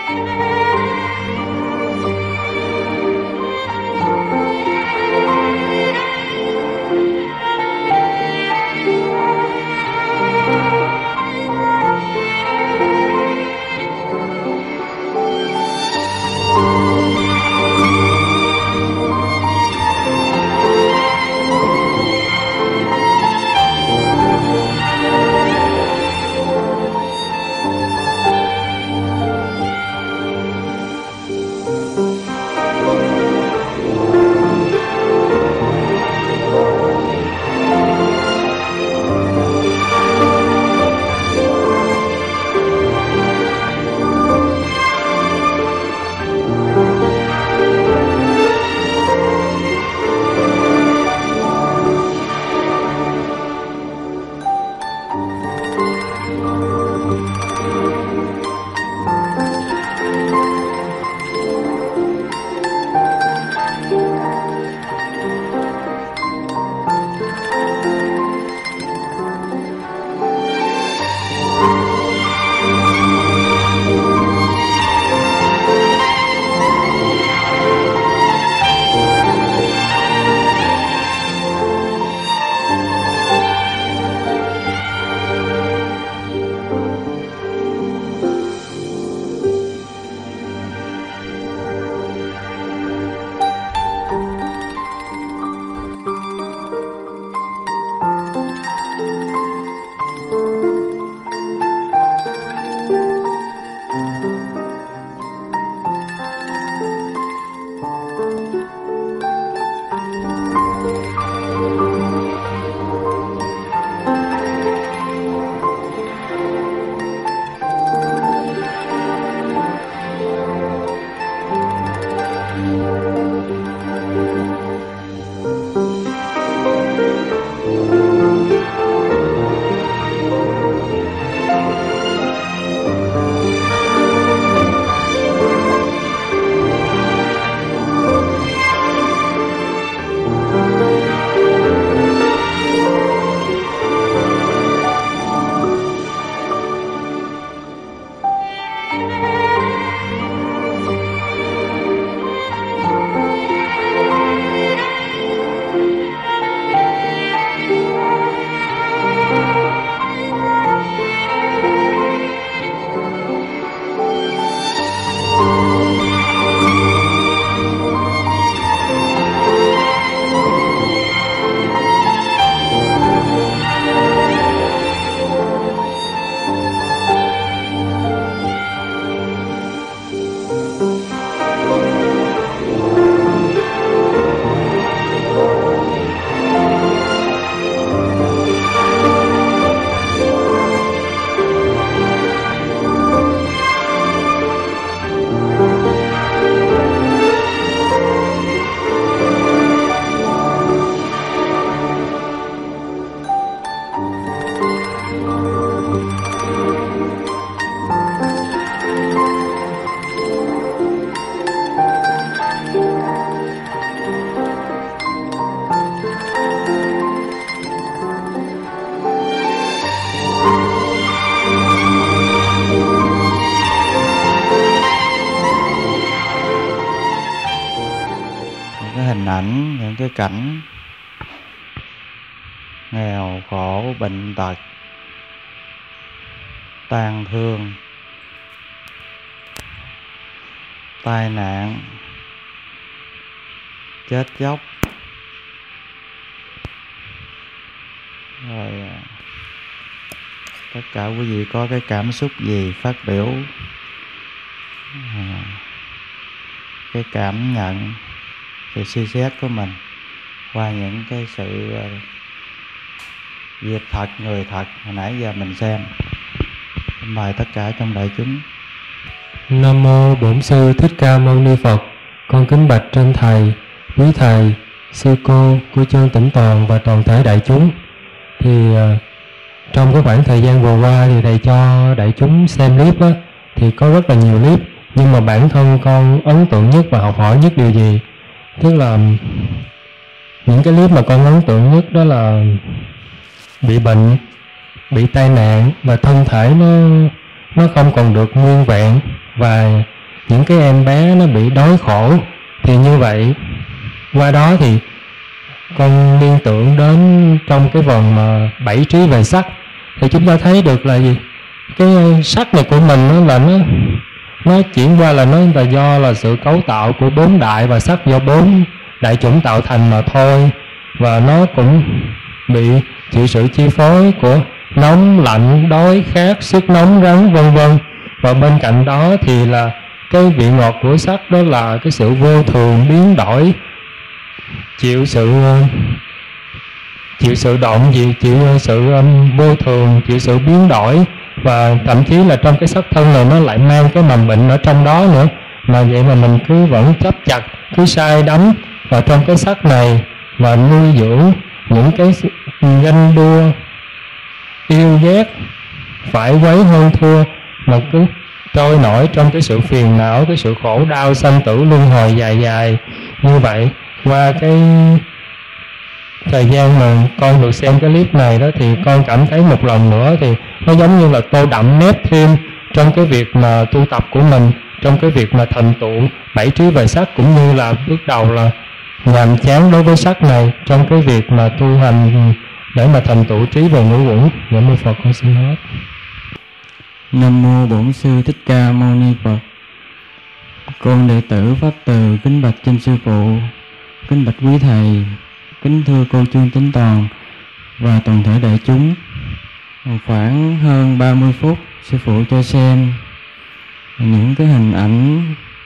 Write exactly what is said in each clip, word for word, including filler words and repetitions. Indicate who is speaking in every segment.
Speaker 1: hình ảnh, những cái cảnh nghèo khổ, bệnh tật, tang thương, tai nạn, chết chóc, rồi tất cả quý vị có cái cảm xúc gì phát biểu à, cái cảm nhận, sự suy xét của mình qua những cái sự uh, việc thật, người thật hồi nãy giờ mình xem. Mời tất cả trong đại chúng.
Speaker 2: Nam mô Bổn Sư Thích Ca Mâu Ni Phật. Con kính bạch trên thầy, quý thầy, sư cô của chương Tĩnh Toàn và toàn thể đại chúng. Thì uh, trong cái khoảng thời gian vừa qua thì thầy cho đại chúng xem clip á, thì có rất là nhiều clip, nhưng mà bản thân con ấn tượng nhất và học hỏi nhất điều gì? Tức là những cái clip mà con ấn tượng nhất đó là bị bệnh, bị tai nạn và thân thể nó nó không còn được nguyên vẹn, và những cái em bé nó bị đói khổ. Thì như vậy, qua đó thì con liên tưởng đến trong cái phần mà bảy trí về sắc, thì chúng ta thấy được là gì? Cái sắc này của mình nó là nó nó chuyển qua là nó là do là sự cấu tạo của bốn đại và sắc do bốn đại chủng tạo thành mà thôi. Và nó cũng bị chịu sự chi phối của nóng, lạnh, đói, khát, sức nóng, rắn, vân vân. Và bên cạnh đó thì là cái vị ngọt của sắc, đó là cái sự vô thường biến đổi, chịu sự chịu sự động gì, chịu sự um, vô thường, chịu sự biến đổi. Và thậm chí là trong cái sắc thân này nó lại mang cái mầm bệnh ở trong đó nữa. Mà vậy mà mình cứ vẫn chấp chặt, cứ sai đắm vào trong cái sắc này và nuôi dưỡng những cái ganh đua, yêu ghét, phải quấy hơn thua, mà cứ trôi nổi trong cái sự phiền não, cái sự khổ đau sanh tử luân hồi dài dài như vậy. Qua cái thời gian mà con được xem cái clip này đó, thì con cảm thấy một lần nữa thì nó giống như là tô đậm nét thêm trong cái việc mà tu tập của mình, trong cái việc mà thành tựu bảy trí về sắc, cũng như là bước đầu là nhàm chán đối với sắc này trong cái việc mà tu hành để mà thành tựu trí về ngũ uẩn. Dạ mô Phật, con xin hết.
Speaker 1: Nam mô Bổn Sư Thích Ca Mâu Ni Phật. Con đệ tử Pháp Từ kính bạch trên sư phụ, kính bạch quý thầy, kính thưa cô Trương Tính Toàn và toàn thể đại chúng. Khoảng hơn ba mươi phút sư phụ cho xem những cái hình ảnh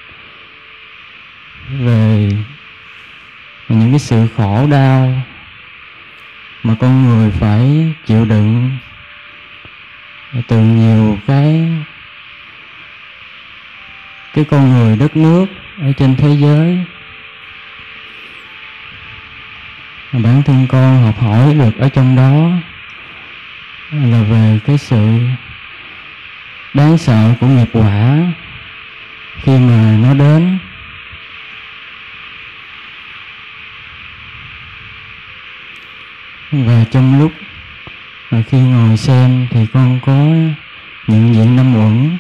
Speaker 1: về những cái sự khổ đau mà con người phải chịu đựng từ nhiều cái cái con người đất nước ở trên thế giới. Bản thân con học hỏi được ở trong đó là về cái sự đáng sợ của nghiệp quả khi mà nó đến. Và trong lúc mà khi ngồi xem thì con có nhận diện năm uẩn.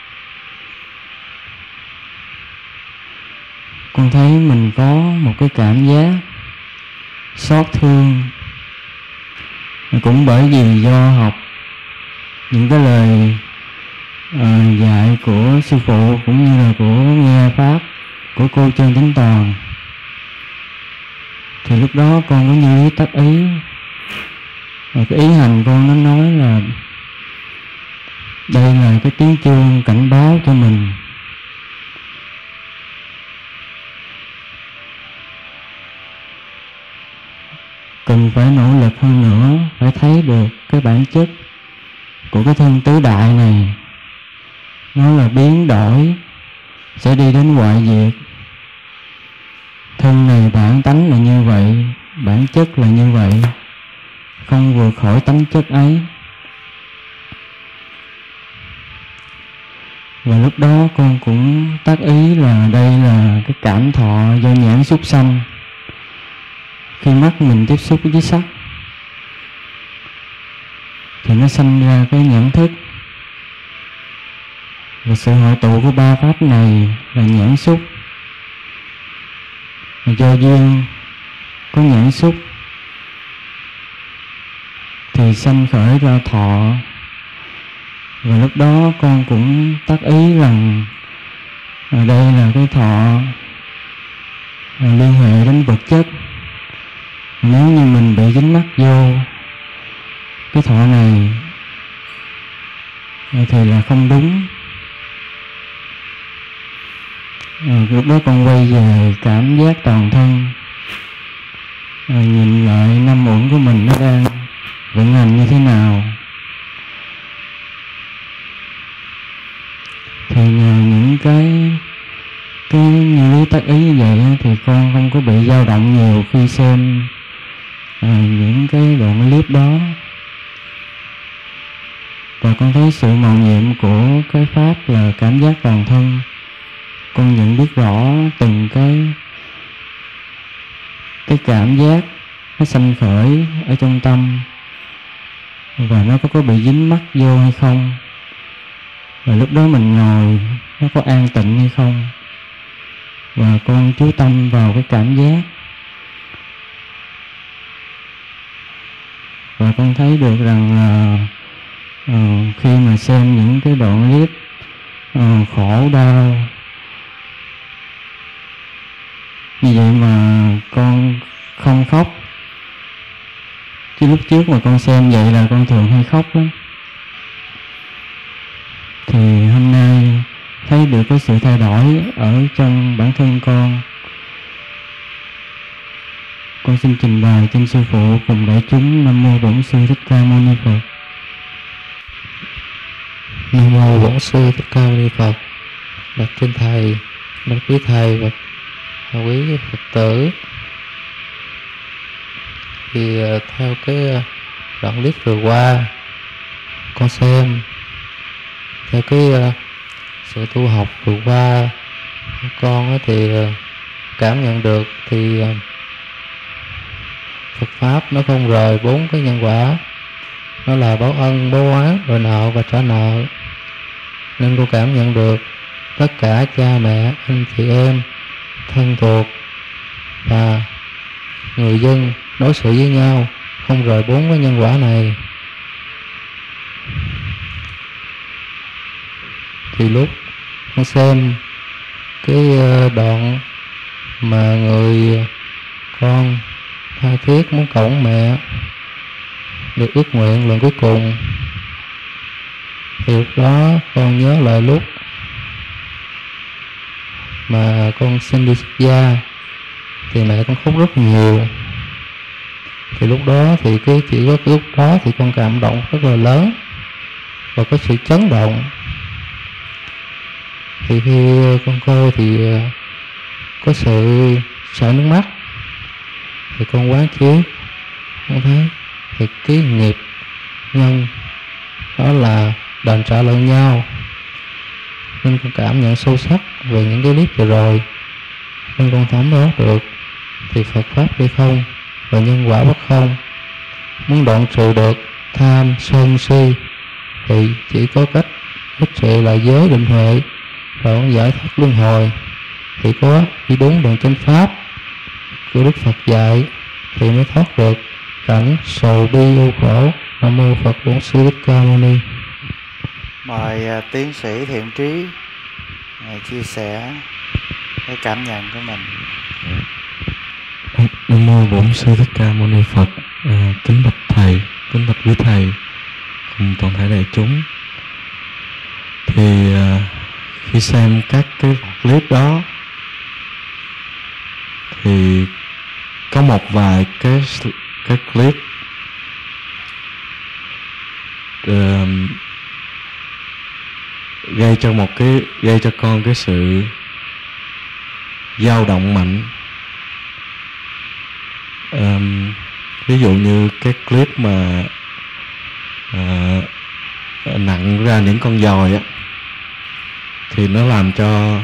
Speaker 1: Con thấy mình có một cái cảm giác xót thương, cũng bởi vì do học những cái lời uh, dạy của sư phụ, cũng như là của nghe pháp của cô Trân Tính Toàn. Thì lúc đó con có như ý tác ý, và cái ý hành con nó nói là đây là cái tiếng chuông cảnh báo cho mình. Cần phải nỗ lực hơn nữa, phải thấy được cái bản chất của cái thân tứ đại này. Nó là biến đổi, sẽ đi đến hoại diệt. Thân này bản tánh là như vậy, bản chất là như vậy, không vượt khỏi tánh chất ấy. Và lúc đó con cũng tác ý là đây là cái cảm thọ do nhãn xúc sanh. Khi mắt mình tiếp xúc với sắc thì nó sanh ra cái nhãn thức. Và sự hội tụ của ba pháp này là nhãn xúc. Và do duyên có nhãn xúc thì sanh khởi ra thọ. Và lúc đó con cũng tác ý rằng ở đây là cái thọ là liên hệ đến vật chất. Nếu như mình bị dính mắc vô cái thọ này thì là không đúng. À, lúc đó con quay về cảm giác toàn thân, à, nhìn lại năm uẩn của mình nó đang vận hành như thế nào. Thì nhờ những cái cái như lý tác ý như vậy thì con không có bị dao động nhiều khi xem à, những cái đoạn clip đó. Và con thấy sự màu nhiệm của cái pháp là cảm giác toàn thân. Con nhận biết rõ từng cái cái cảm giác nó sanh khởi ở trong tâm, và nó có, có bị dính mắc vô hay không.
Speaker 3: Và lúc đó mình ngồi nó có an tịnh hay không, và con chú tâm vào cái cảm giác. Và con thấy được rằng là uh, khi mà xem những cái đoạn clip uh, khổ đau như vậy mà con không khóc. Chứ lúc trước mà con xem vậy là con thường hay khóc lắm. Thì hôm nay thấy được cái sự thay đổi ở trong bản thân con. Con xin trình bày trên sư phụ cùng đại chúng. Nam mô Bổn Sư Thích Ca Mâu Ni Phật.
Speaker 4: Nam mô Bổn Sư Thích Ca Mâu Ni Phật. Bạch trên thầy, bạch quý thầy và quý Phật tử. Thì uh, theo cái uh, đoạn clip vừa qua con xem, theo cái uh, sự tu học vừa qua con uh, thì uh, cảm nhận được thì uh, Phật Pháp nó không rời bốn cái nhân quả. Nó là báo ân, báo oán, rồi nợ và trả nợ. Nên cô cảm nhận được tất cả cha mẹ, anh chị em, thân thuộc và người dân đối xử với nhau không rời bốn cái nhân quả này. Thì lúc con xem cái đoạn mà người con tha thiết muốn cầu mẹ được ước nguyện lần cuối cùng, thì lúc đó con nhớ lại lúc mà con xin đi xuất gia thì mẹ con khóc rất nhiều. Thì lúc đó thì cái chỉ có cái lúc đó thì con cảm động rất là lớn và có sự chấn động. Thì khi con coi thì có sự chảy nước mắt. Thì con quán chiếu, con thấy thì cái nghiệp nhân đó là đền trả lẫn nhau. Nên con cảm nhận sâu sắc về những cái clip vừa rồi. Nên con thấm đó được thì Phật Pháp đi không và nhân quả bất không. Muốn đoạn trừ được tham sân si thì chỉ có cách ích trị là giới định huệ và con giải thoát luân hồi. Thì có đi đúng đường chánh pháp của Đức Phật dạy thì mới thoát được cảnh sầu bi ưu khổ. Nam mô Phật Bổn Sư Thích Ca Mâu Ni.
Speaker 1: Mời uh, tiến sĩ Thiện Trí uh, chia sẻ cái cảm nhận của mình.
Speaker 5: Nam mô Bổn Sư Thích Ca Mâu Ni Phật. À, kính bạch thầy, kính bạch quý thầy cùng toàn thể đại chúng. Thì à, khi xem các cái clip đó thì có một vài cái cái clip uh, gây cho một cái gây cho con cái sự dao động mạnh. Um, ví dụ như cái clip mà uh, nặng ra những con dòi á, thì nó làm cho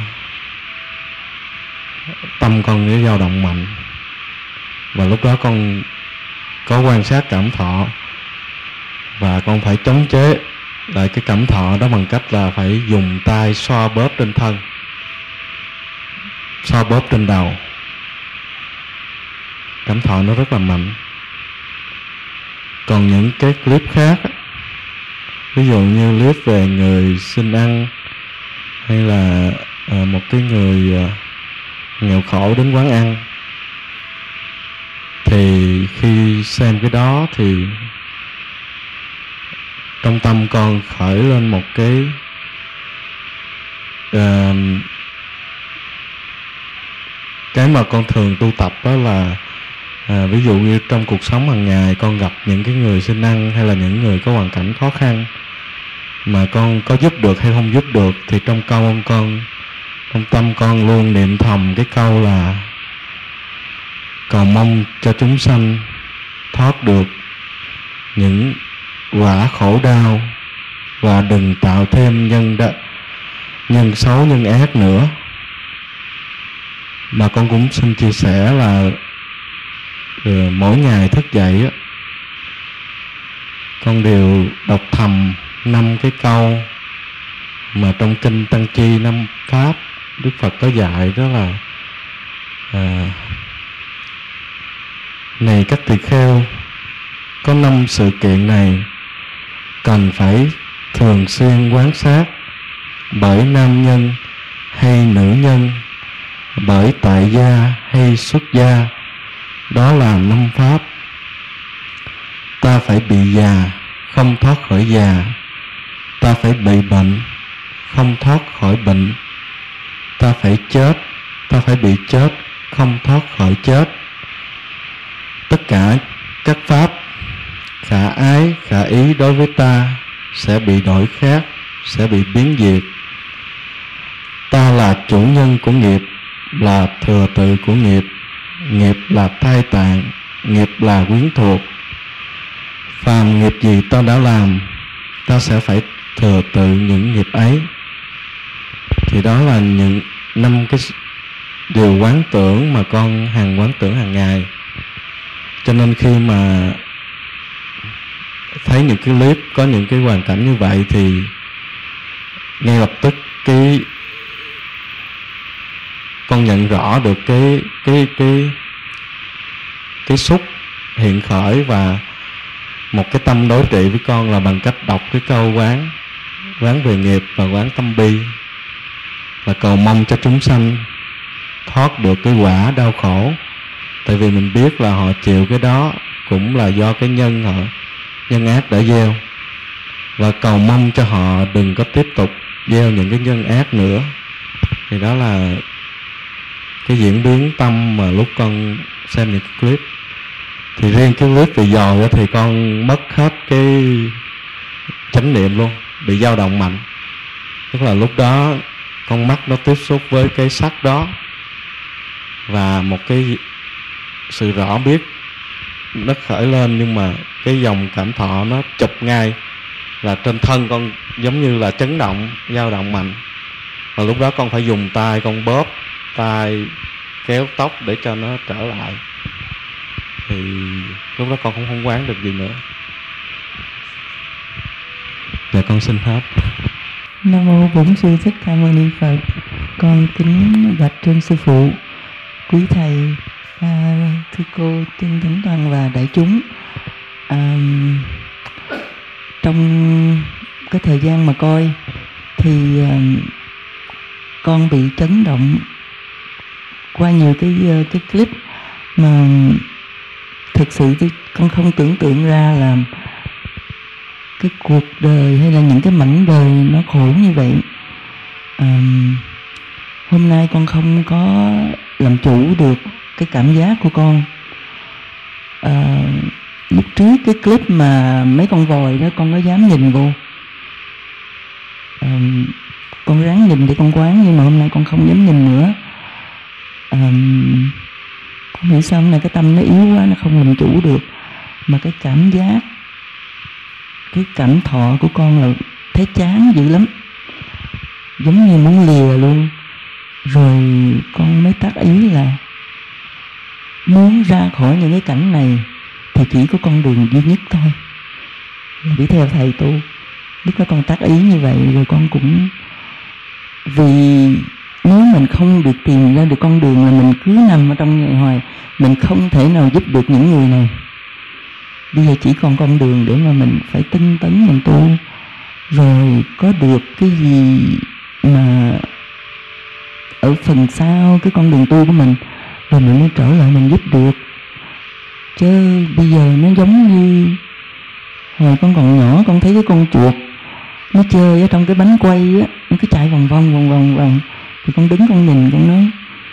Speaker 5: tâm con cái dao động mạnh. Và lúc đó con có quan sát cảm thọ, và con phải chống chế lại cái cảm thọ đó bằng cách là phải dùng tay xoa bóp trên thân, xoa bóp trên đầu. Cảm thọ nó rất là mạnh. Còn những cái clip khác, ví dụ như clip về người xin ăn, hay là à, một cái người à, nghèo khổ đến quán ăn, thì khi xem cái đó thì trong tâm con khởi lên một cái uh, cái mà con thường tu tập đó là à, ví dụ như trong cuộc sống hàng ngày con gặp những cái người xin ăn hay là những người có hoàn cảnh khó khăn mà con có giúp được hay không giúp được, thì trong câu con trong tâm con luôn niệm thầm cái câu là cầu mong cho chúng sanh thoát được những quả khổ đau và đừng tạo thêm nhân đ- nhân xấu nhân ác nữa. Mà con cũng xin chia sẻ là ừ, mỗi ngày thức dậy á, con đều đọc thầm năm cái câu mà trong kinh Tăng Chi năm pháp Đức Phật có dạy, đó là à, này các tỳ kheo, có năm sự kiện này cần phải thường xuyên quán sát bởi nam nhân hay nữ nhân, bởi tại gia hay xuất gia. Đó là năm pháp. Ta phải bị già, không thoát khỏi già. Ta phải bị bệnh, không thoát khỏi bệnh. Ta phải chết, ta phải bị chết, không thoát khỏi chết. Tất cả các pháp khả ái, khả ý đối với ta sẽ bị đổi khác, sẽ bị biến diệt. Ta là chủ nhân của nghiệp, là thừa tự của nghiệp. Nghiệp là thai tạng, nghiệp là quyến thuộc. Phàm nghiệp gì ta đã làm, ta sẽ phải thừa tự những nghiệp ấy. Thì đó là những năm cái điều quán tưởng mà con hàng quán tưởng hàng ngày. Cho nên khi mà thấy những cái clip có những cái hoàn cảnh như vậy thì ngay lập tức cái con nhận rõ được cái cái cái cái xúc hiện khởi, và một cái tâm đối trị với con là bằng cách đọc cái câu quán quán về nghiệp và quán tâm bi, và cầu mong cho chúng sanh thoát được cái quả đau khổ. Tại vì mình biết là họ chịu cái đó cũng là do cái nhân họ nhân ác đã gieo, và cầu mong cho họ đừng có tiếp tục gieo những cái nhân ác nữa. Thì đó là cái diễn biến tâm mà lúc con xem những cái clip. Thì riêng cái clip về dòi thì con mất hết cái chánh niệm luôn, bị dao động mạnh. Tức là lúc đó con mắt nó tiếp xúc với cái sắc đó, và một cái sự rõ biết nó khởi lên, nhưng mà cái dòng cảm thọ nó chụp ngay là trên thân con, giống như là chấn động, dao động mạnh. Và lúc đó con phải dùng tay con bóp tay, kéo tóc để cho nó trở lại. Thì lúc đó con cũng không quán được gì nữa. Dạ con xin hết.
Speaker 6: Nam mô Bổn Sư Thích Ca Mâu Ni Phật. Con kính bạch trên sư phụ, quý thầy, à, thưa cô Tiên Thánh Toàn và đại chúng. À, trong cái thời gian mà coi thì à, con bị chấn động qua nhiều cái cái clip mà thực sự thì con không tưởng tượng ra là cái cuộc đời hay là những cái mảnh đời nó khổ như vậy. À, hôm nay con không có làm chủ được cái cảm giác của con. À, lúc trước cái clip mà mấy con vòi đó con có dám nhìn vô. À, con ráng nhìn để con quán, nhưng mà hôm nay con không dám nhìn nữa. À, không hiểu sao hôm nay cái tâm nó yếu quá, nó không làm chủ được. Mà cái cảm giác, cái cảm thọ của con là thấy chán dữ lắm, giống như muốn lìa luôn. Rồi con mới tác ý là muốn ra khỏi những cái cảnh này thì chỉ có con đường duy nhất thôi, là đi theo thầy tu. Lúc đó con tác ý như vậy, rồi con cũng, vì nếu mình không được tìm ra được con đường là mình cứ nằm ở trong này hoài, mình không thể nào giúp được những người này. Bây giờ chỉ còn con đường để mà mình phải tinh tấn mình tu, rồi có được cái gì mà ở phần sau cái con đường tu của mình, rồi mình mới trở lại mình giúp được. Chứ bây giờ nó giống như hồi con còn nhỏ, con thấy cái con chuột nó chơi ở trong cái bánh quay á, nó cứ chạy vòng vòng vòng vòng vòng, thì con đứng con nhìn, con nói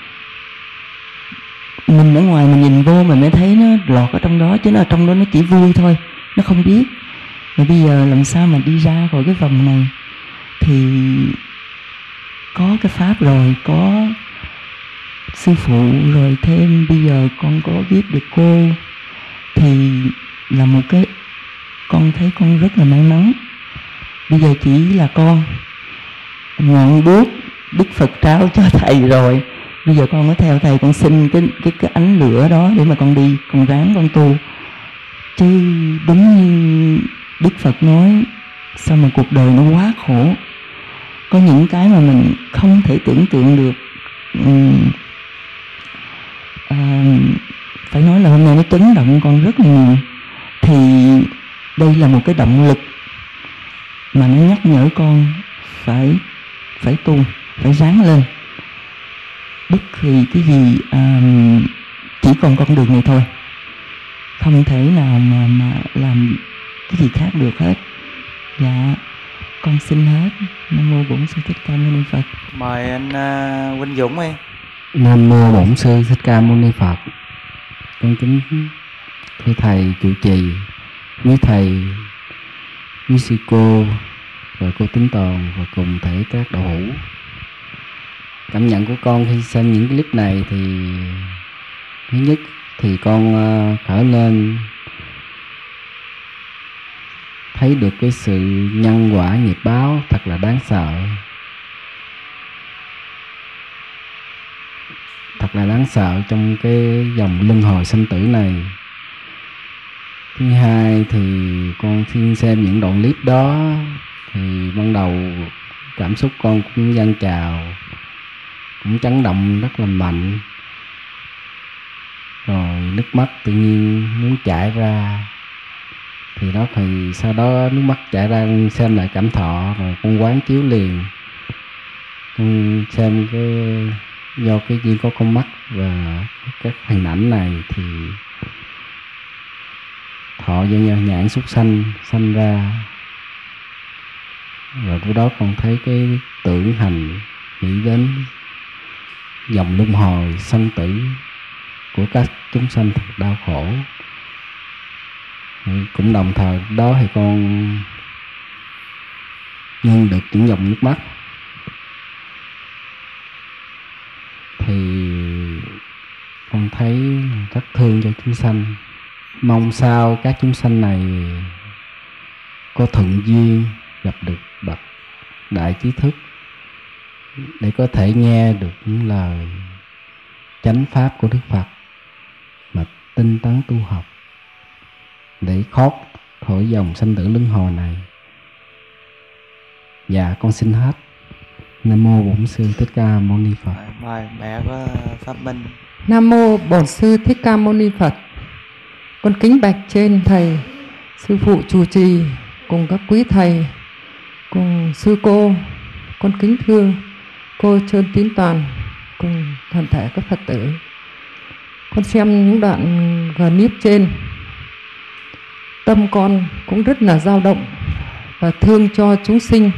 Speaker 6: mình ở ngoài mình nhìn vô mình mới thấy nó lọt ở trong đó, chứ nó ở trong đó nó chỉ vui thôi, nó không biết. Rồi bây giờ làm sao mà đi ra khỏi cái vòng này? Thì có cái pháp rồi, có sư phụ rồi, thêm bây giờ con có biết được cô, thì là một cái, con thấy con rất là may mắn. Bây giờ chỉ là con ngọn đuốc Đức Phật trao cho thầy rồi, bây giờ con có theo thầy, con xin cái cái cái ánh lửa đó để mà con đi, con ráng con tu. Chứ đúng như Đức Phật nói, sao mà cuộc đời nó quá khổ, có những cái mà mình không thể tưởng tượng được. Uhm, à, phải nói là hôm nay nó chấn động con rất là nhiều. Thì đây là một cái động lực mà nó nhắc nhở con phải phải tu, phải ráng lên. Bất kỳ cái gì à, chỉ còn con đường này thôi, không thể nào mà mà làm cái gì khác được hết. Dạ, con xin hết. Nam mô Bổn Sư Thích Ca Mâu Ni Phật.
Speaker 1: Mời anh uh, Huynh Dũng đi.
Speaker 2: Nam mô Bổn Sư Thích Ca Mâu Ni Phật. Con kính thưa thầy trụ trì, quý thầy, quý sư cô và cô Tính Toàn và cùng thể các đạo hữu. Cảm nhận của con khi xem những clip này thì thứ nhất thì con khởi lên thấy được cái sự nhân quả nghiệp báo thật là đáng sợ. Thật là đáng sợ trong cái dòng luân hồi sinh tử này. Thứ hai thì con khi xem những đoạn clip đó thì ban đầu cảm xúc con cũng dâng trào, cũng chấn động rất là mạnh. Rồi nước mắt tự nhiên muốn chảy ra. Thì đó thì sau đó nước mắt chảy ra, con xem lại cảm thọ rồi con quán chiếu liền. Con xem cái do cái duyên có con mắt và các hình ảnh này thì thọ do nhãn súc sanh sanh ra. Rồi lúc đó con thấy cái tưởng hành nghĩ đến dòng luân hồi sanh tử của các chúng sanh thật đau khổ. Cũng đồng thời đó thì con nhân được những dòng nước mắt thì con thấy rất thương cho chúng sanh. Mong sao các chúng sanh này có thuận duyên gặp được bậc đại trí thức để có thể nghe được những lời chánh pháp của Đức Phật mà tinh tấn tu học để thoát khỏi dòng sanh tử luân hồi này. Dạ con xin hết. Nam mô Bổn Sư Thích Ca Mâu Ni Phật.
Speaker 1: Mời mẹ có Pháp Minh.
Speaker 7: Nam mô Bổn Sư Thích Ca Mâu Ni Phật. Con kính bạch trên thầy, sư phụ chủ trì cùng các quý thầy, cùng sư cô. Con kính thưa cô Trơn Tín Toàn cùng toàn thể các Phật tử. Con xem những đoạn clip trên, tâm con cũng rất là dao động và thương cho chúng sinh.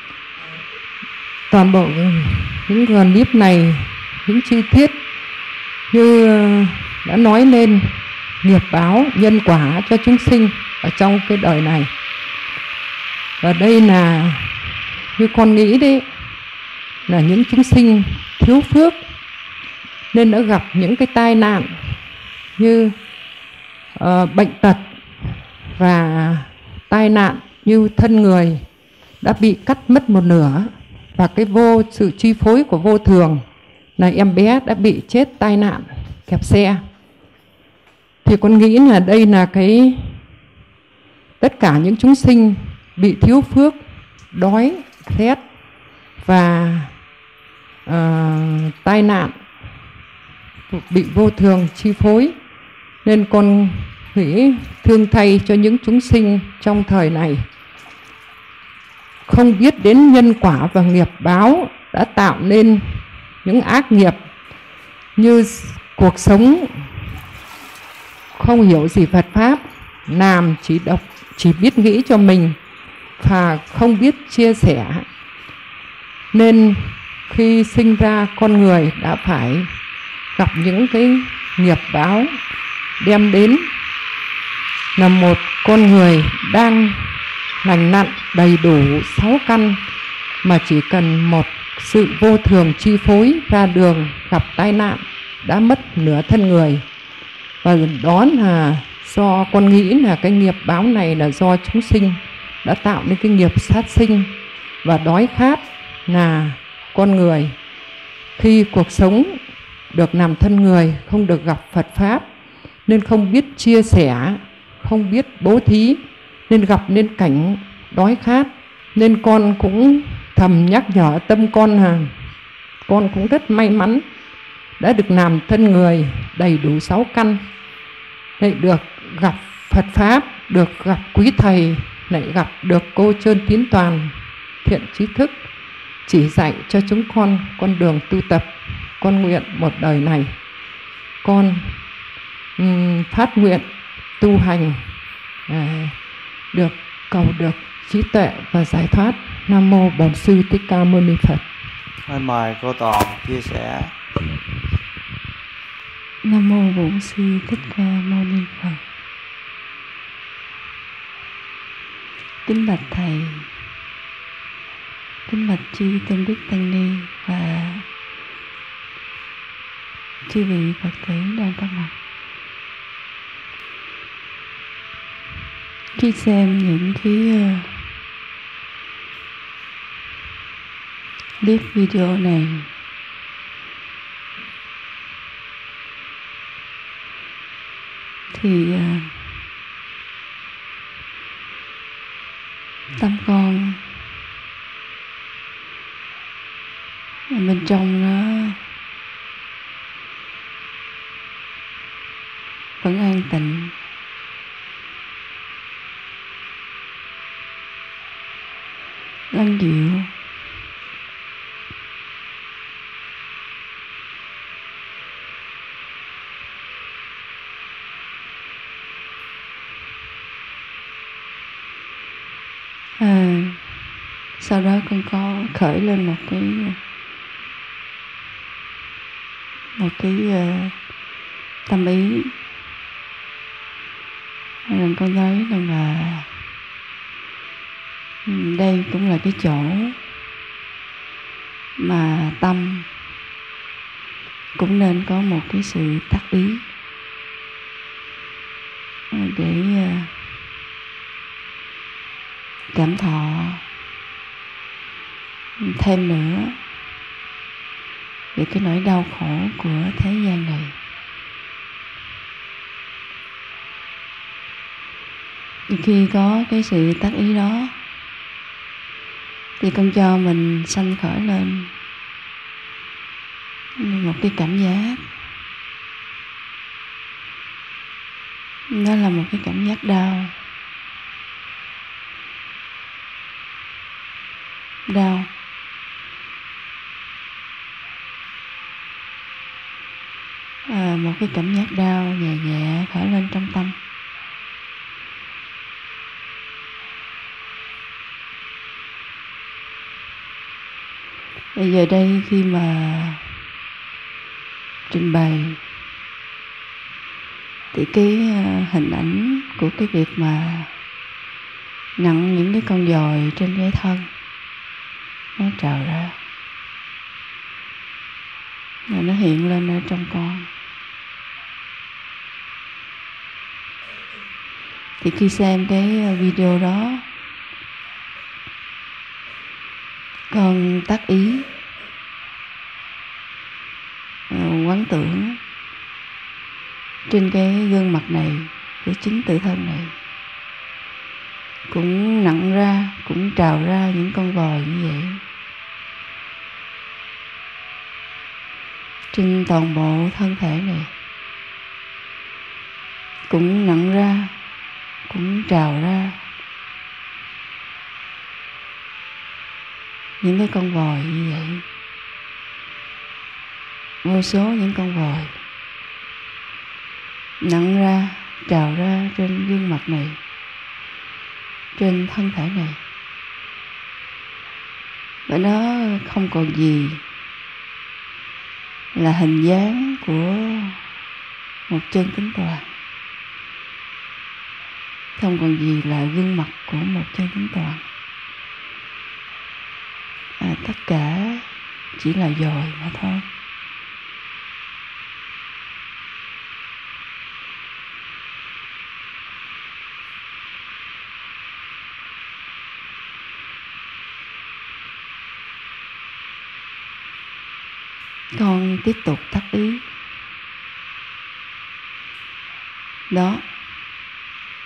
Speaker 7: Toàn bộ những clip này, những chi tiết như đã nói lên nghiệp báo, nhân quả cho chúng sinh ở trong cái đời này. Và đây là như con nghĩ đấy, là những chúng sinh thiếu phước nên đã gặp những cái tai nạn như uh, bệnh tật và tai nạn như thân người đã bị cắt mất một nửa, và cái vô sự chi phối của vô thường là em bé đã bị chết tai nạn kẹp xe. Thì con nghĩ là đây là cái tất cả những chúng sinh bị thiếu phước, đói, rét và uh, tai nạn bị vô thường chi phối. Nên con nghĩ thương thay cho những chúng sinh trong thời này không biết đến nhân quả và nghiệp báo đã tạo nên những ác nghiệp, như cuộc sống không hiểu gì Phật Pháp, làm chỉ độc, chỉ biết nghĩ cho mình và không biết chia sẻ. Nên khi sinh ra con người đã phải gặp những cái nghiệp báo đem đến là một con người đang lành lặn đầy đủ sáu căn, mà chỉ cần một sự vô thường chi phối ra đường gặp tai nạn đã mất nửa thân người. Và đó là do con nghĩ là cái nghiệp báo này là do chúng sinh đã tạo nên cái nghiệp sát sinh và đói khát là con người. Khi cuộc sống được làm thân người, không được gặp Phật Pháp nên không biết chia sẻ, không biết bố thí, nên gặp nên cảnh đói khát. Nên con cũng thầm nhắc nhở tâm con là con cũng rất may mắn đã được làm thân người đầy đủ sáu căn, lại được gặp Phật Pháp, được gặp quý thầy, lại gặp được cô Trơn Tín Toàn thiện trí thức chỉ dạy cho chúng con con đường tu tập. Con nguyện một đời này con um, phát nguyện tu hành à, được cầu được trí tuệ và giải thoát. Nam mô Bổn Sư Thích Ca Mâu Ni Phật.
Speaker 1: Mời cô Toàn chia sẻ.
Speaker 8: Nam mô Bổn Sư Thích Ca Mâu Ni Phật. Kính bạch thầy, kính bạch chư tôn đức tăng ni và chư vị Phật tử đang có mặt. Khi xem những cái uh, clip video này, thì uh, tâm con bên trong nó vẫn an tịnh, lắng dịu, à, sau đó con có khởi lên một cái một cái uh, tâm ý rằng con thấy rằng là đây cũng là cái chỗ mà tâm cũng nên có một cái sự tác ý để uh, cảm thọ thêm nữa về cái nỗi đau khổ của thế gian này. Thì khi có cái sự tác ý đó thì con cho mình sanh khởi lên một cái cảm giác, đó là một cái cảm giác đau. Đau à, một cái cảm giác đau nhẹ nhẹ khởi lên trong tâm. Bây giờ đây khi mà trình bày thì cái hình ảnh của cái việc mà nặng những cái con dòi trên cái thân nó trào ra, rồi nó hiện lên ở trong con. Thì khi xem cái video đó, con tác ý quán tưởng trên cái gương mặt này của chính tự thân này cũng nặng ra, cũng trào ra những con vòi như vậy trên toàn bộ thân thể này, cũng nặng ra, cũng trào ra những cái con vòi như vậy, vô số những con vòi nặng ra, trào ra trên gương mặt này, trên thân thể này. Và nó không còn gì là hình dáng của một chân tính toàn, không còn gì là gương mặt của một chân tính toàn. À, tất cả chỉ là dòi mà thôi. Con tiếp tục tác ý. Đó,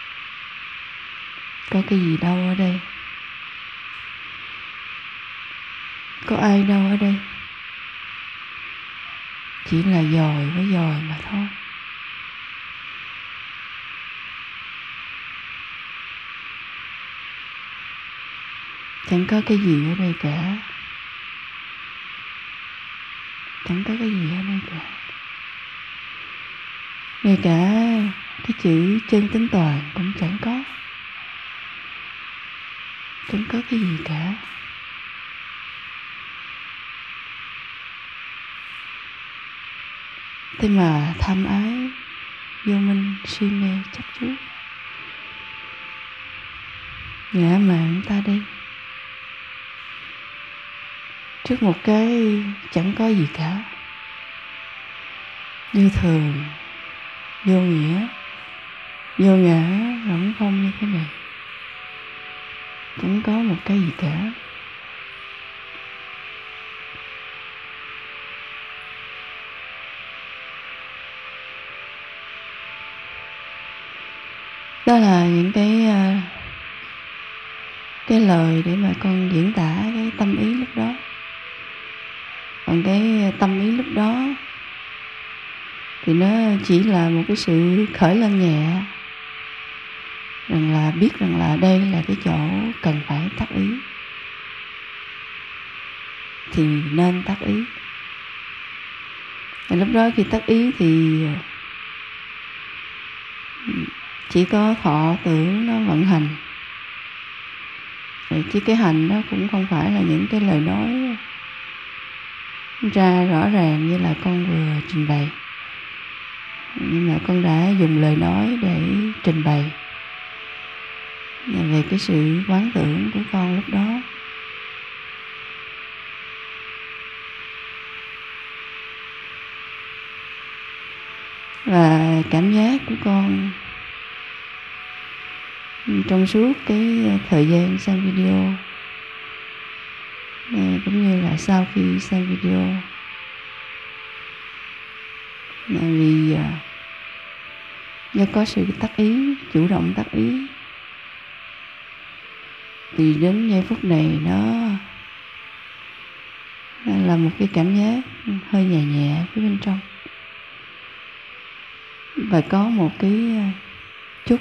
Speaker 8: có cái gì đâu ở đây. có ai đâu ở đây, chỉ là dòi với dòi mà thôi. Chẳng có cái gì ở đây cả, chẳng có cái gì ở đây cả. Ngay cả cái chữ chân tính toàn cũng chẳng có, chẳng có cái gì cả. Thế mà tham ái, vô minh, si mê, chấp trước, ngã mạn ta đi. Trước một cái chẳng có gì cả, như thường, vô nghĩa, vô ngã, rỗng không như thế này, chẳng có một cái gì cả. Đó là những cái cái lời để mà con diễn tả cái tâm ý lúc đó. Còn cái tâm ý lúc đó thì nó chỉ là một cái sự khởi lên nhẹ, rằng là biết rằng là đây là cái chỗ cần phải tác ý, thì nên tác ý. Và lúc đó khi tác ý thì chỉ có thọ tưởng nó vận hành, chứ cái hành đó cũng không phải là những cái lời nói ra rõ ràng như là con vừa trình bày, nhưng mà con đã dùng lời nói để trình bày về cái sự quán tưởng của con lúc đó. Và cảm giác của con trong suốt cái thời gian xem video, cũng như là sau khi xem video, là vì do có sự tác ý, chủ động tác ý, thì đến giây phút này nó là một cái cảm giác hơi nhẹ nhẹ phía bên trong, và có một cái chút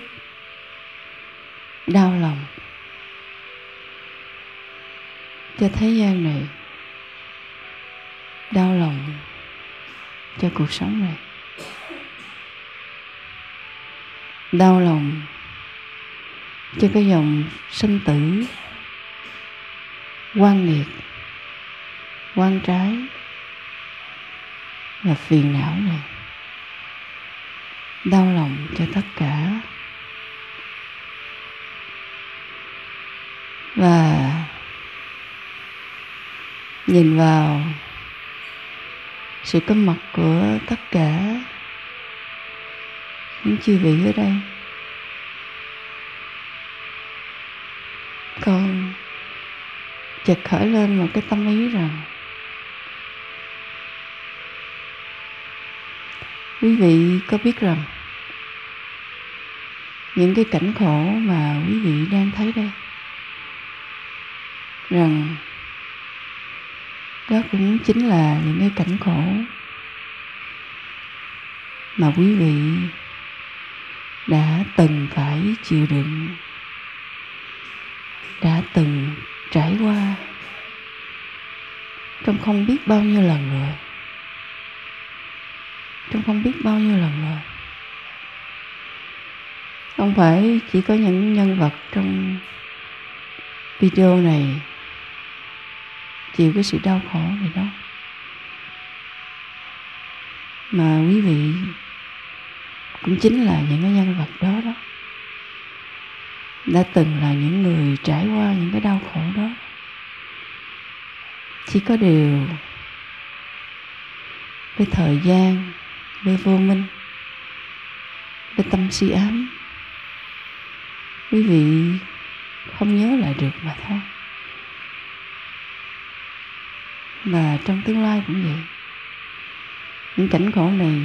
Speaker 8: đau lòng cho thế gian này, đau lòng cho cuộc sống này, đau lòng cho cái dòng sinh tử oan nghiệt, oan trái và phiền não này, đau lòng cho tất cả. Và nhìn vào sự có mặt của tất cả những chư vị ở đây, con chợt khởi lên một cái tâm ý rằng quý vị có biết rằng những cái cảnh khổ mà quý vị đang thấy đây, rằng đó cũng chính là những cái cảnh khổ mà quý vị đã từng phải chịu đựng, đã từng trải qua trong không biết bao nhiêu lần rồi, trong không biết bao nhiêu lần rồi. Không phải chỉ có những nhân vật trong video này chịu cái sự đau khổ này đó, mà quý vị cũng chính là những cái nhân vật đó đó, đã từng là những người trải qua những cái đau khổ đó. Chỉ có điều với thời gian, với vô minh, với tâm si ám, quý vị không nhớ lại được mà thôi. Và trong tương lai cũng vậy, những cảnh khổ này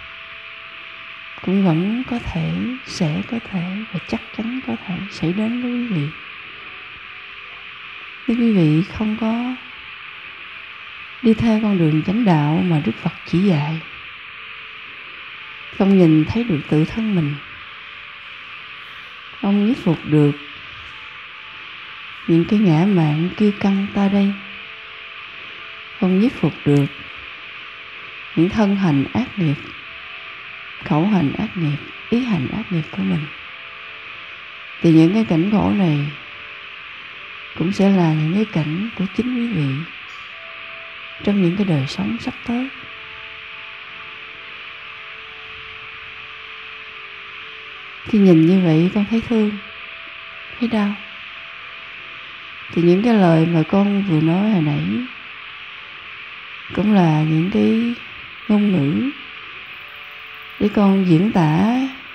Speaker 8: cũng vẫn có thể, sẽ có thể và chắc chắn có thể xảy đến với quý vị. Nếu quý vị không có đi theo con đường chánh đạo mà Đức Phật chỉ dạy, không nhìn thấy được tự thân mình, không nhiếp phục được những cái ngã mạn kiêu căng ta đây, không nhiếp phục được những thân hành ác nghiệp, khẩu hành ác nghiệp, ý hành ác nghiệp của mình, thì những cái cảnh khổ này cũng sẽ là những cái cảnh của chính quý vị trong những cái đời sống sắp tới. Khi nhìn như vậy con thấy thương, thấy đau. Thì những cái lời mà con vừa nói hồi nãy cũng là những cái ngôn ngữ để con diễn tả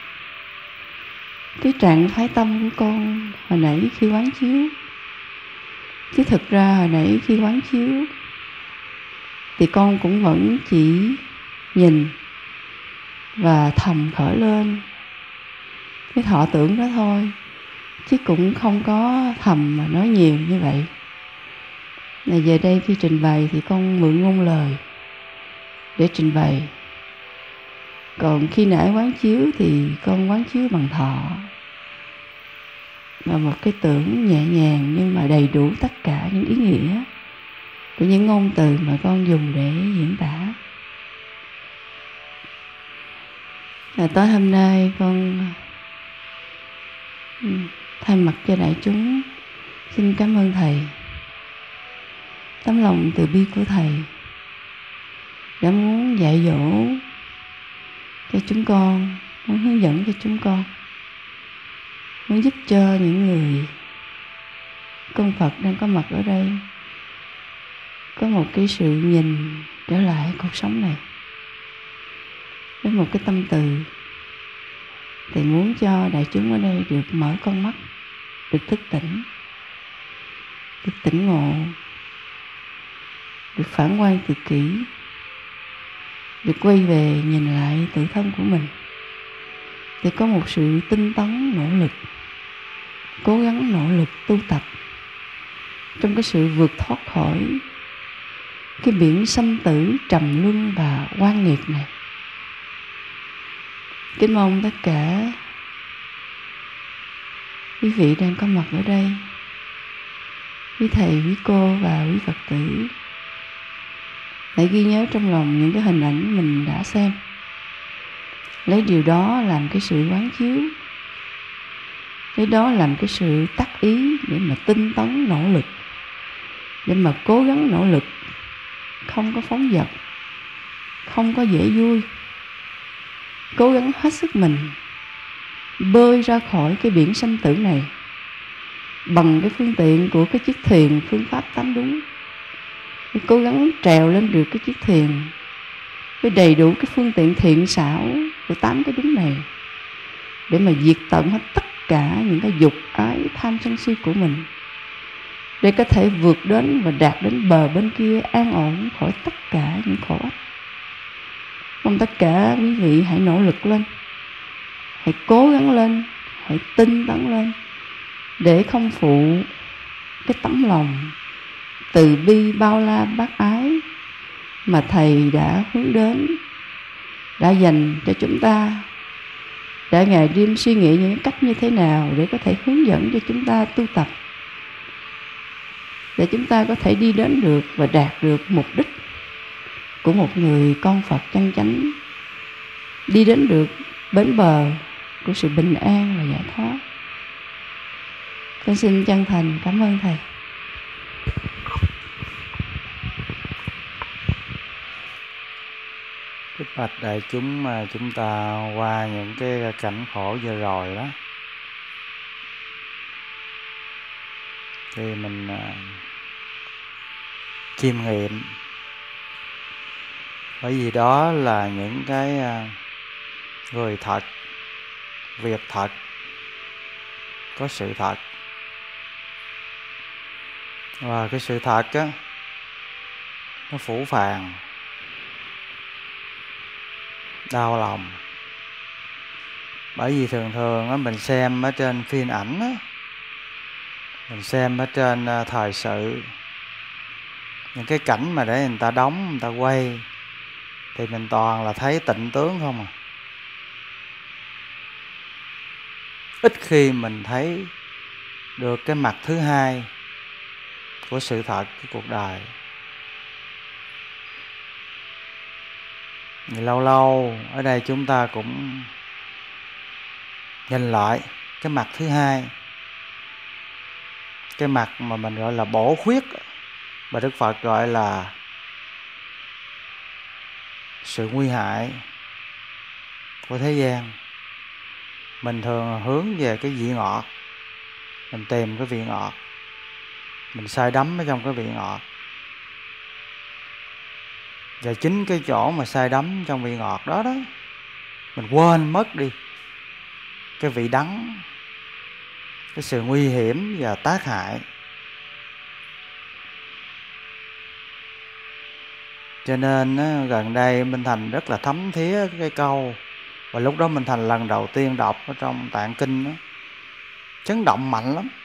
Speaker 8: cái trạng thái tâm của con hồi nãy khi quán chiếu. Chứ thực ra hồi nãy khi quán chiếu thì con cũng vẫn chỉ nhìn và thầm khởi lên cái thọ tưởng đó thôi, chứ cũng không có thầm mà nói nhiều như vậy. Là về đây khi trình bày thì con mượn ngôn lời để trình bày. Còn khi nãy quán chiếu thì con quán chiếu bằng thọ, và một cái tưởng nhẹ nhàng nhưng mà đầy đủ tất cả những ý nghĩa của những ngôn từ mà con dùng để diễn tả. Là tối hôm nay con thay mặt cho đại chúng xin cảm ơn Thầy, tấm lòng từ bi của Thầy đã muốn dạy dỗ cho chúng con, muốn hướng dẫn cho chúng con, muốn giúp cho những người con Phật đang có mặt ở đây có một cái sự nhìn trở lại cuộc sống này với một cái tâm từ. Thì muốn cho đại chúng ở đây được mở con mắt, được thức tỉnh, được tỉnh ngộ, được phản quan tự kỷ, được quay về nhìn lại tự thân của mình, để có một sự tinh tấn nỗ lực, cố gắng nỗ lực tu tập trong cái sự vượt thoát khỏi cái biển sanh tử, trầm luân và oan nghiệt này. Kính mong tất cả quý vị đang có mặt ở đây, quý thầy, quý cô và quý Phật tử, hãy ghi nhớ trong lòng những cái hình ảnh mình đã xem, lấy điều đó làm cái sự quán chiếu, lấy đó làm cái sự tác ý để mà tinh tấn nỗ lực, để mà cố gắng nỗ lực, không có phóng dật, không có dễ vui, cố gắng hết sức mình bơi ra khỏi cái biển sanh tử này bằng cái phương tiện của cái chiếc thuyền phương pháp tám đúng, để cố gắng trèo lên được cái chiếc thuyền với đầy đủ cái phương tiện thiện xảo của tám cái đúng này, để mà diệt tận hết tất cả những cái dục ái tham sân si của mình, để có thể vượt đến và đạt đến bờ bên kia an ổn khỏi tất cả những khổ ách. Mong tất cả quý vị hãy nỗ lực lên, hãy cố gắng lên, hãy tinh tấn lên, để không phụ cái tấm lòng từ bi bao la bác ái mà Thầy đã hướng đến, đã dành cho chúng ta, đã ngày đêm suy nghĩ những cách như thế nào để có thể hướng dẫn cho chúng ta tu tập, để chúng ta có thể đi đến được và đạt được mục đích của một người con Phật chân chánh, đi đến được bến bờ của sự bình an và giải thoát. Con xin chân thành cảm ơn Thầy.
Speaker 1: Cái bạch đại chúng mà chúng ta qua những cái cảnh khổ vừa rồi đó, thì mình uh, chiêm nghiệm, bởi vì đó là những cái uh, người thật, việc thật, có sự thật. Và cái sự thật á, nó phủ phàng, đau lòng. Bởi vì thường thường á, mình xem ở trên phim ảnh á, mình xem ở trên uh, thời sự, những cái cảnh mà để người ta đóng, người ta quay thì mình toàn là thấy tịnh tướng không à. Ít khi mình thấy được cái mặt thứ hai của sự thật của cuộc đời. Thì lâu lâu ở đây chúng ta cũng nhìn lại cái mặt thứ hai, cái mặt mà mình gọi là bổ khuyết, mà Đức Phật gọi là sự nguy hại của thế gian. Mình thường hướng về cái vị ngọt, mình tìm cái vị ngọt, mình say đắm ở trong cái vị ngọt. Và chính cái chỗ mà say đắm trong vị ngọt đó đó, mình quên mất đi cái vị đắng, cái sự nguy hiểm và tác hại. Cho nên gần đây Minh Thành rất là thấm thía cái câu, và lúc đó Minh Thành lần đầu tiên đọc ở trong Tạng Kinh đó, chấn động mạnh lắm.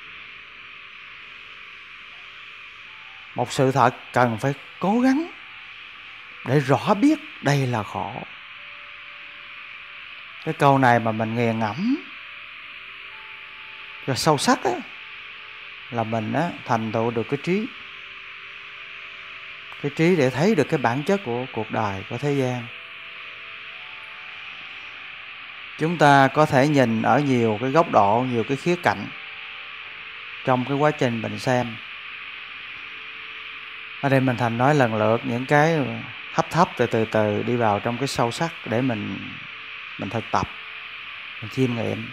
Speaker 1: Một sự thật cần phải cố gắng để rõ biết đây là khổ. Cái câu này mà mình nghiền ngẫm và sâu sắc á, là mình á, thành tựu được cái trí. Cái trí để thấy được cái bản chất của cuộc đời, của thế gian. Chúng ta có thể nhìn ở nhiều cái góc độ, nhiều cái khía cạnh trong cái quá trình mình xem. Ở đây mình Thành nói lần lượt những cái thấp thấp từ từ từ đi vào trong cái sâu sắc để mình mình thực tập, mình chiêm nghiệm.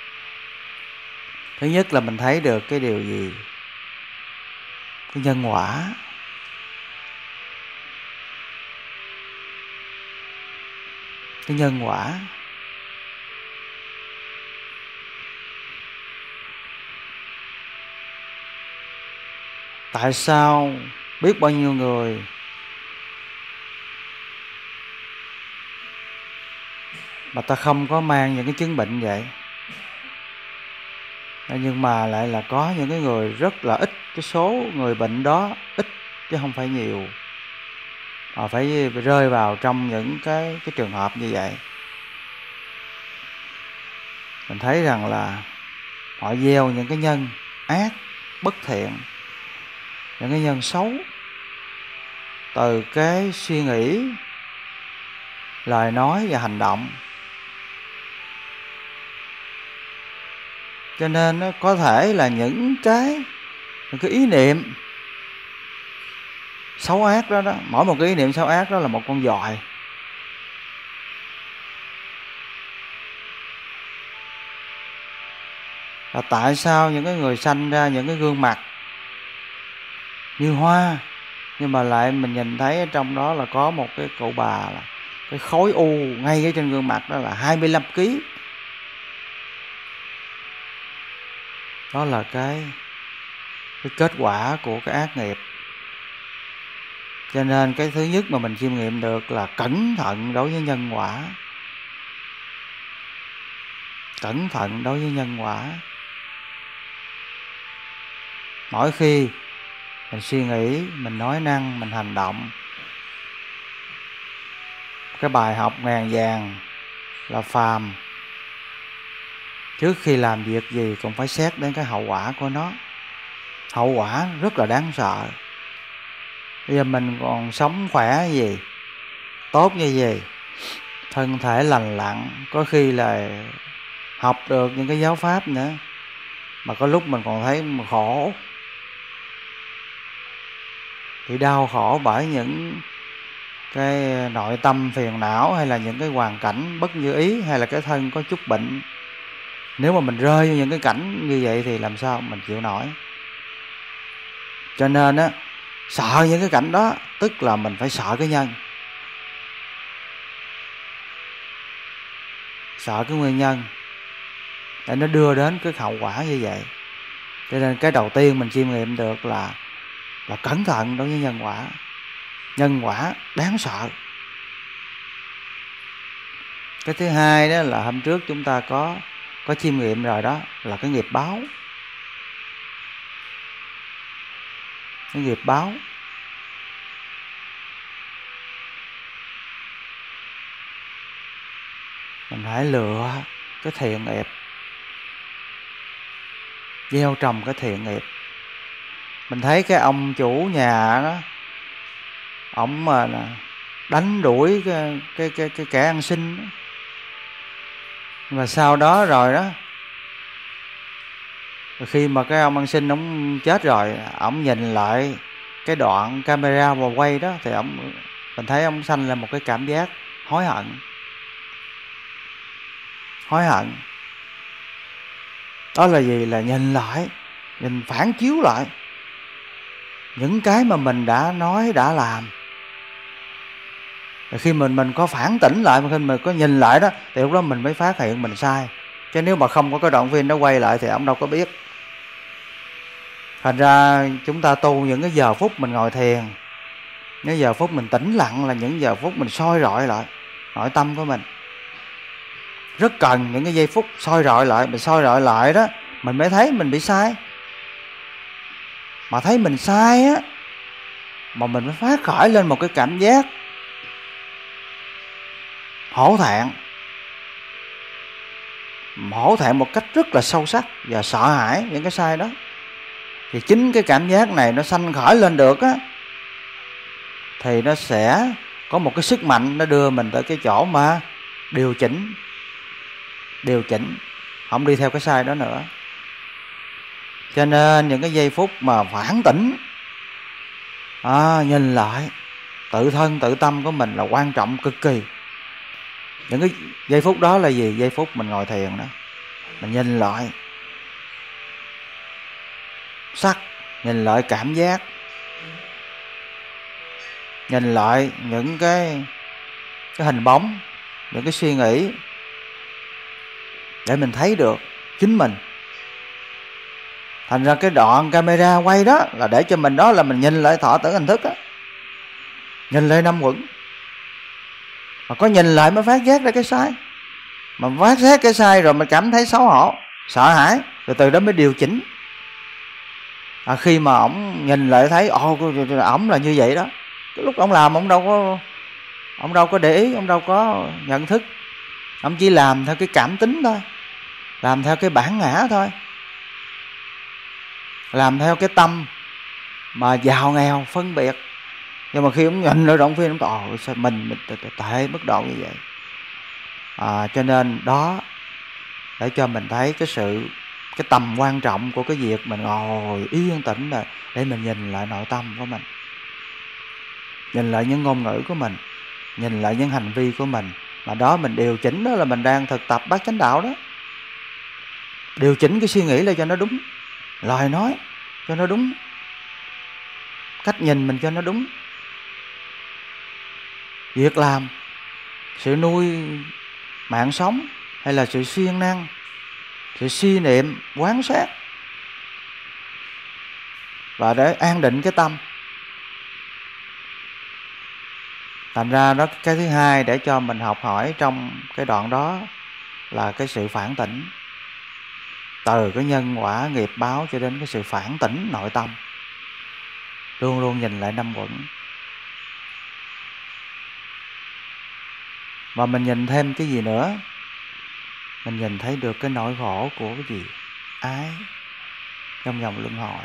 Speaker 1: Thứ nhất là mình thấy được cái điều gì? Cái nhân quả. Cái nhân quả. Tại sao biết bao nhiêu người mà ta không có mang những cái chứng bệnh vậy, nhưng mà lại là có những cái người rất là ít, cái số người bệnh đó ít chứ không phải nhiều, họ phải rơi vào trong những cái cái trường hợp như vậy. Mình thấy rằng là họ gieo những cái nhân ác, bất thiện, những cái nhân xấu từ cái suy nghĩ, lời nói và hành động. Cho nên nó có thể là những cái những cái ý niệm xấu ác đó đó, mỗi một cái ý niệm xấu ác đó là một con dòi. Và tại sao những cái người sanh ra những cái gương mặt như hoa, nhưng mà lại mình nhìn thấy ở trong đó là có một cái cụ bà là cái khối u ngay ở trên gương mặt đó là hai mươi lăm ki lô gam. Đó là cái cái kết quả của cái ác nghiệp. Cho nên cái thứ nhất mà mình chiêm nghiệm được là cẩn thận đối với nhân quả. Cẩn thận đối với nhân quả. Mỗi khi mình suy nghĩ, mình nói năng, mình hành động, cái bài học ngàn vàng là phàm. Trước khi làm việc gì cũng phải xét đến cái hậu quả của nó. Hậu quả rất là đáng sợ. Bây giờ mình còn sống khỏe gì, tốt như gì, thân thể lành lặn, có khi là học được những cái giáo pháp nữa, mà có lúc mình còn thấy khổ. Thì đau khổ bởi những cái nội tâm phiền não, hay là những cái hoàn cảnh bất như ý, hay là cái thân có chút bệnh. Nếu mà mình rơi vào những cái cảnh như vậy thì làm sao mình chịu nổi. Cho nên á, sợ những cái cảnh đó tức là mình phải sợ cái nhân, sợ cái nguyên nhân để nó đưa đến cái hậu quả như vậy. Cho nên cái đầu tiên mình chiêm nghiệm được là là cẩn thận đối với nhân quả. Nhân quả đáng sợ. Cái thứ hai đó là hôm trước chúng ta có có chiêm nghiệm rồi, đó là cái nghiệp báo. Cái nghiệp báo. mình phải lựa cái thiện nghiệp, gieo trồng cái thiện nghiệp. Mình thấy cái ông chủ nhà đó, ổng mà đánh đuổi cái cái cái, cái kẻ ăn xin đó. Và sau đó rồi đó, khi mà cái ông ăn xin ổng chết rồi, ổng nhìn lại cái đoạn camera mà quay đó, thì ổng, mình thấy ổng sanh lên một cái cảm giác hối hận. Hối hận đó là gì? Là nhìn lại, nhìn phản chiếu lại những cái mà mình đã nói, đã làm. Rồi khi mình mình có phản tỉnh lại, khi mình có nhìn lại đó, thì lúc đó mình mới phát hiện mình sai. Chứ nếu mà không có cái đoạn phim đó quay lại thì ông đâu có biết. Thành ra chúng ta tu những cái giờ phút mình ngồi thiền, những giờ phút mình tĩnh lặng là những giờ phút mình soi rọi lại nội tâm của mình. Rất cần những cái giây phút soi rọi lại. Mình soi rọi lại đó, mình mới thấy mình bị sai. Mà thấy mình sai á, mà mình mới phát khởi lên một cái cảm giác hổ thẹn. Hổ thẹn một cách rất là sâu sắc và sợ hãi những cái sai đó. Thì chính cái cảm giác này nó sanh khởi lên được á, thì nó sẽ có một cái sức mạnh, nó đưa mình tới cái chỗ mà điều chỉnh. Điều chỉnh, không đi theo cái sai đó nữa. Cho nên những cái giây phút mà phản tỉnh, à, nhìn lại tự thân tự tâm của mình là quan trọng cực kỳ. Những cái giây phút đó là gì? Giây phút mình ngồi thiền đó, mình nhìn lại sắc, nhìn lại cảm giác, nhìn lại những cái cái hình bóng, những cái suy nghĩ, để mình thấy được chính mình. Thành ra cái đoạn camera quay đó là để cho mình, đó là mình nhìn lại thọ tưởng hành thức á, nhìn lại năm quẩn. Mà có nhìn lại mới phát giác ra cái sai. Mà phát giác cái sai rồi mình cảm thấy xấu hổ, sợ hãi, rồi từ đó mới điều chỉnh. À, khi mà ổng nhìn lại thấy ồ, ổng là như vậy đó, cái lúc ổng làm ổng đâu có ổng đâu có để ý, ổng đâu có nhận thức, ổng chỉ làm theo cái cảm tính thôi, làm theo cái bản ngã thôi, làm theo cái tâm mà giàu nghèo phân biệt. Nhưng mà khi ông nhìn ở động phim, ông ồ, sao mình, mình tệ mức độ như vậy. À, cho nên đó, để cho mình thấy cái sự, cái tầm quan trọng của cái việc mình ngồi yên tĩnh là để mình nhìn lại nội tâm của mình, nhìn lại những ngôn ngữ của mình, nhìn lại những hành vi của mình. Mà đó mình điều chỉnh, đó là mình đang thực tập bát chánh đạo đó. Điều chỉnh cái suy nghĩ là cho nó đúng, lời nói cho nó đúng, cách nhìn mình cho nó đúng, việc làm, sự nuôi mạng sống, hay là sự siêng năng, sự suy niệm, quán sát, và để an định cái tâm. Thành ra đó, cái thứ hai để cho mình học hỏi trong cái đoạn đó là cái sự phản tỉnh. Từ cái nhân quả nghiệp báo cho đến cái sự phản tỉnh nội tâm, luôn luôn nhìn lại năm quẩn. Và mình nhìn thêm cái gì nữa? Mình nhìn thấy được cái nỗi khổ của cái gì? Ái trong vòng luân hồi.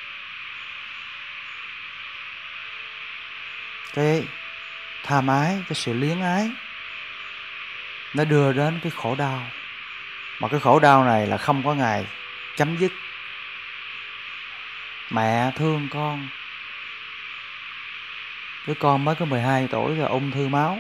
Speaker 1: Cái tham ái, cái sự luyến ái, nó đưa đến cái khổ đau. Mà cái khổ đau này là không có ngày chấm dứt. Mẹ thương con, đứa con mới có mười hai tuổi rồi ung thư máu.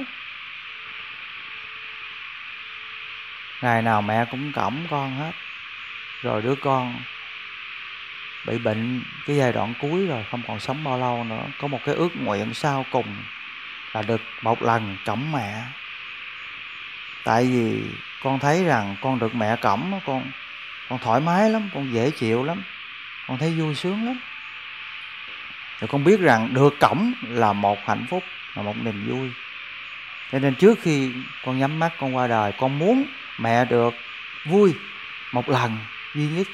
Speaker 1: Ngày nào mẹ cũng cõng con hết. Rồi đứa con bị bệnh cái giai đoạn cuối rồi, không còn sống bao lâu nữa. Có một cái ước nguyện sau cùng là được một lần cõng mẹ. Tại vì con thấy rằng con được mẹ cõng, con con thoải mái lắm, con dễ chịu lắm, con thấy vui sướng lắm. Rồi con biết rằng được cõng là một hạnh phúc, là một niềm vui. Cho nên trước khi con nhắm mắt con qua đời, con muốn mẹ được vui một lần duy nhất.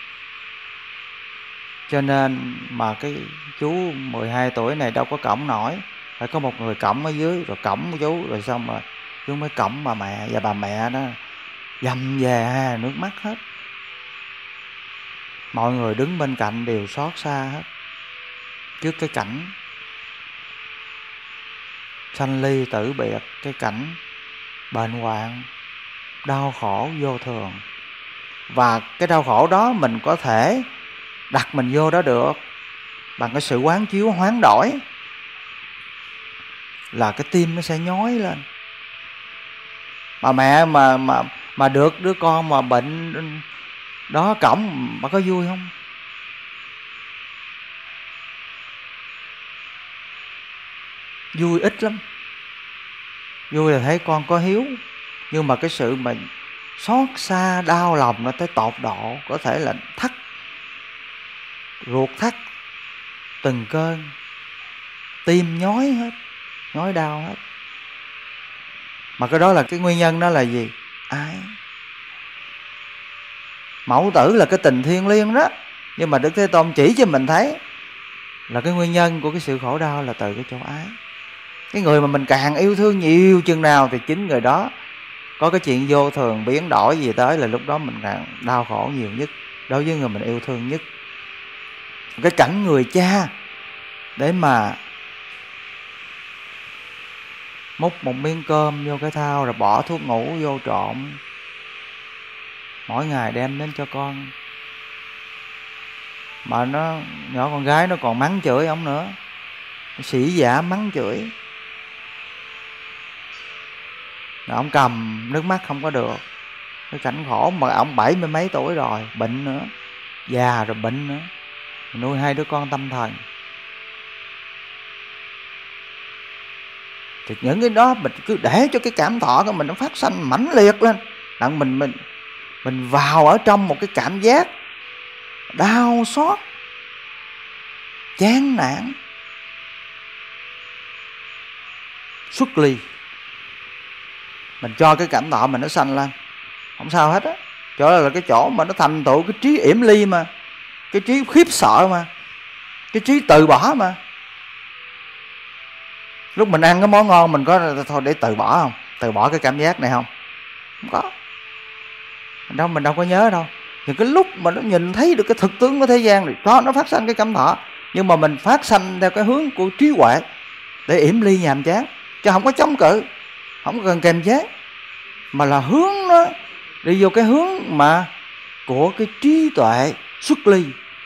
Speaker 1: Cho nên mà cái chú mười hai tuổi này đâu có cõng nổi, phải có một người cõng ở dưới, rồi cõng chú, rồi xong rồi xuống mới cõng bà mẹ, và bà mẹ đó dầm về nước mắt hết. Mọi người đứng bên cạnh đều xót xa hết trước cái cảnh sanh ly tử biệt, cái cảnh bệnh hoạn đau khổ vô thường. Và cái đau khổ đó mình có thể đặt mình vô đó được bằng cái sự quán chiếu hoán đổi, là cái tim nó sẽ nhói lên. Bà mẹ mà mà mà được đứa con mà bệnh đó cõng, bà có vui không? Vui ít lắm. Vui là thấy con có hiếu, nhưng mà cái sự mà xót xa đau lòng nó tới tột độ, có thể là thắt ruột, thắt từng cơn, tim nhói hết, nhói đau hết. Mà cái đó là cái nguyên nhân đó là gì? Ái. Mẫu tử là cái tình thiêng liêng đó, nhưng mà Đức Thế Tôn chỉ cho mình thấy là cái nguyên nhân của cái sự khổ đau là từ cái chỗ ái. Cái người mà mình càng yêu thương nhiều chừng nào thì chính người đó có cái chuyện vô thường biến đổi gì tới, là lúc đó mình càng đau khổ nhiều nhất đối với người mình yêu thương nhất. Cái cảnh người cha để mà múc một miếng cơm vô cái thau rồi bỏ thuốc ngủ vô trộn, mỗi ngày đem đến cho con. Mà nó nhỏ con gái nó còn mắng chửi ông nữa, sĩ giả mắng chửi. Rồi ông cầm nước mắt không có được. Cái cảnh khổ mà ông bảy mươi mấy tuổi rồi, bệnh nữa, già rồi bệnh nữa, nuôi hai đứa con tâm thần. Thì những cái đó mình cứ để cho cái cảm thọ của mình nó phát sanh mãnh liệt lên, đặng mình mình mình vào ở trong một cái cảm giác đau xót, chán nản, xuất ly. Mình cho cái cảm thọ mình nó sanh lên, không sao hết á. Chỗ là cái chỗ mà nó thành tựu cái trí yểm ly mà, cái trí khiếp sợ mà, cái trí từ bỏ mà. Lúc mình ăn cái món ngon mình có thôi để từ bỏ không? Từ bỏ cái cảm giác này không? Không có. Mình đâu, mình đâu có nhớ đâu. Thì cái lúc mà nó nhìn thấy được cái thực tướng của thế gian thì đó, nó phát sanh cái cảm thọ. Nhưng mà mình phát sanh theo cái hướng của trí huệ để yểm ly nhàm chán, chứ không có chống cự, không cần kềm chế, mà là hướng nó đi vô cái hướng mà của cái trí tuệ xuất ly.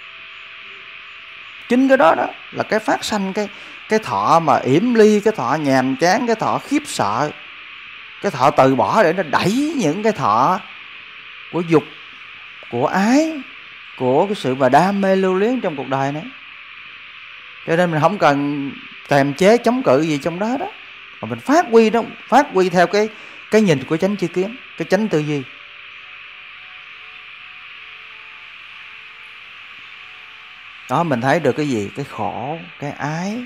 Speaker 1: Chính cái đó đó là cái phát sanh cái cái thọ mà yểm ly, cái thọ nhàm chán, cái thọ khiếp sợ, cái thọ từ bỏ để nó đẩy những cái thọ của dục, của ái, của cái sự mà đam mê lưu luyến trong cuộc đời này. Cho nên mình không cần kềm chế chống cự gì trong đó đó, mà mình phát huy đó, phát huy theo cái cái nhìn của chánh tri kiến, cái chánh tư duy. Đó, mình thấy được cái gì? Cái khổ, cái ái,